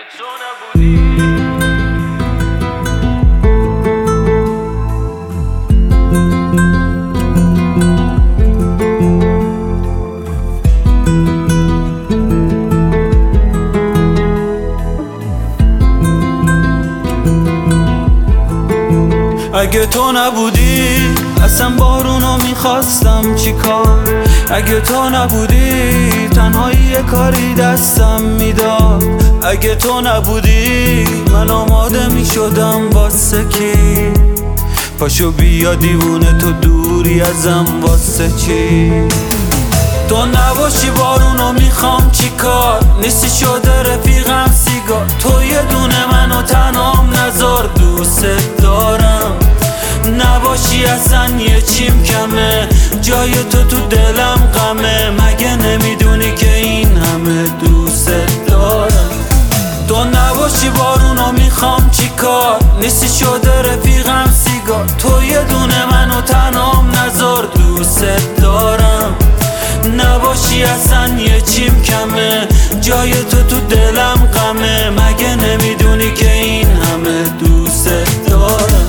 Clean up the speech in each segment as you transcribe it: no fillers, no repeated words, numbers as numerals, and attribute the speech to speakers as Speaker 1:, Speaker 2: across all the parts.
Speaker 1: اگه تو نبودی اصلا بارونو میخواستم چیکار. اگه تو نبودی تنهایی یه کاری دستم میداد. اگه تو نبودی من آماده میشدم واسه کی. پاشو بیا دیوونه تو دوری ازم واسه چی. تو نباشی بارونو میخوام چیکار. نیستی شده رفیقم سیگار. تو یه دونه منو تنهام نذار دوست دارم. نباشی اصلا یه چیم کمه. جای تو دلم غمه. مگه نمیدونی که این همه دوست دارم. تو نباشی بارونو میخوام چیکار. نیستی شده رفیقم سیگار. تو یه دونه منو تنهام نذار دوست دارم. نباشی اصلا یه چیم کمه. جای تو دلم غمه. مگه نمیدونی که این همه دوست دارم.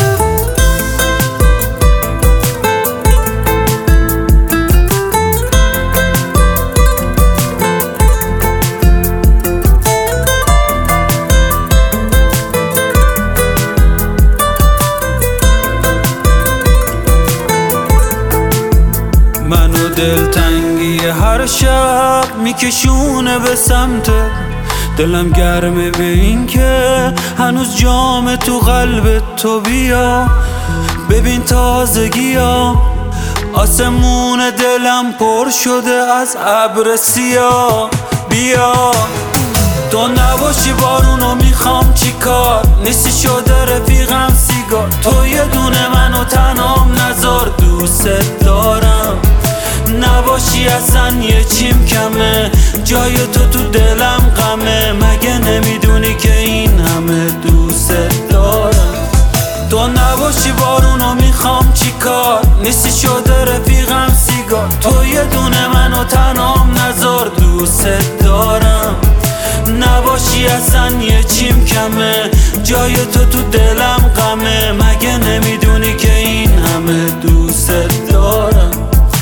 Speaker 1: منو دلتنگی هر شب میکشونه به سمت. دلم گرمه به این که هنوز جام تو قلب تو. بیا ببین تازگی ها. آسمون دلم پر شده از ابر سیاه. بیا تو نباشی بارونو میخوام چیکار. نیستی شده رفیقم سیگار. تو یه دونه منو تنهام نذار دوست دارم. نباشی اصلا یه چیم کمه. جای تو دلم غمه. مگه نمیدونی که این همه دوست دارم. تو نباشی بارونو میخوام چیکار. نیستی شده رفیقم سیگار. تو یه دونه منو تنهام نذار دوست دارم. نباشی اصلا یه چیم کمه. جای تو دلم غمه. مگه نمیدونی که این همه دوست دارم.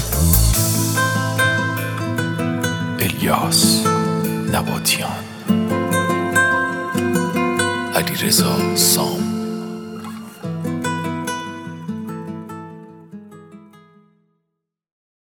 Speaker 2: الیاس نباتیان، علیرضا سام.